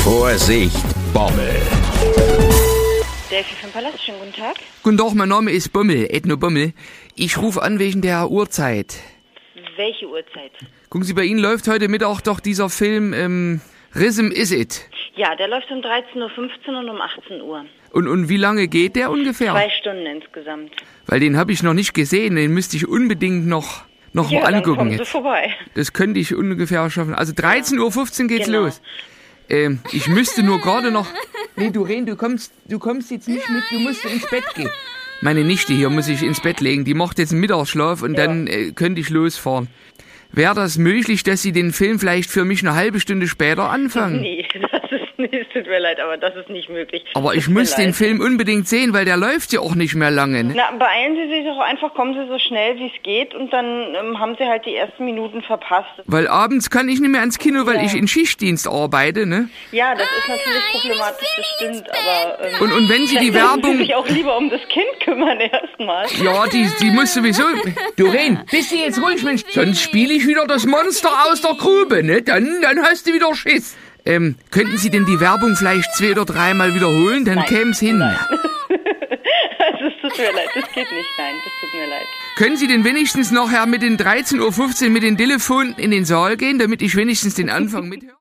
Vorsicht, Bommel. Delphi vom Palast, schönen guten Tag. Guten Tag, mein Name ist Bommel, Ethno Bommel. Ich rufe an wegen der Uhrzeit. Welche Uhrzeit? Gucken Sie, bei Ihnen läuft heute Mittag doch dieser Film Rhythm Is It. Ja, der läuft um 13.15 Uhr und um 18 Uhr. Und wie lange geht der ungefähr? 2 Stunden insgesamt. Weil den habe ich noch nicht gesehen, den müsste ich unbedingt noch mal Dann angucken. kommen Sie Jetzt. vorbei. Das könnte ich ungefähr schaffen. Also 13.15 Uhr geht's Genau. los. Ich müsste nur gerade noch... Nee, Doreen, du kommst jetzt nicht mit, du musst ins Bett gehen. Meine Nichte hier muss ich ins Bett legen, die macht jetzt einen Mittagsschlaf und dann könnte ich losfahren. Wäre das möglich, dass Sie den Film vielleicht für mich eine halbe Stunde später anfangen? Nee, es tut mir leid, aber das ist nicht möglich. Aber ich Tut mir muss den leid. Film unbedingt sehen, weil der läuft ja auch nicht mehr lange. Ne? Na, beeilen Sie sich doch einfach, kommen Sie so schnell wie es geht und dann haben Sie halt die ersten Minuten verpasst. Weil abends kann ich nicht mehr ins Kino, weil ich in Schichtdienst arbeite, ne? Ja, das ist natürlich problematisch, das stimmt, aber... Und wenn Sie die dann sollten Werbung... Sie sich auch lieber um das Kind kümmern erstmal. Ja, die muss sowieso... Doreen, bist du jetzt ruhig, Mensch? Sonst spiele ich wieder das Monster aus der Grube, ne? Dann hast du wieder Schiss. Könnten Sie denn die Werbung vielleicht 2 oder 3 Mal wiederholen? Dann käme's hin. Also, es tut mir leid, das geht nicht, nein, das tut mir leid. Können Sie denn wenigstens nachher mit den 13.15 Uhr mit den Telefonen in den Saal gehen, damit ich wenigstens den Anfang mithöre?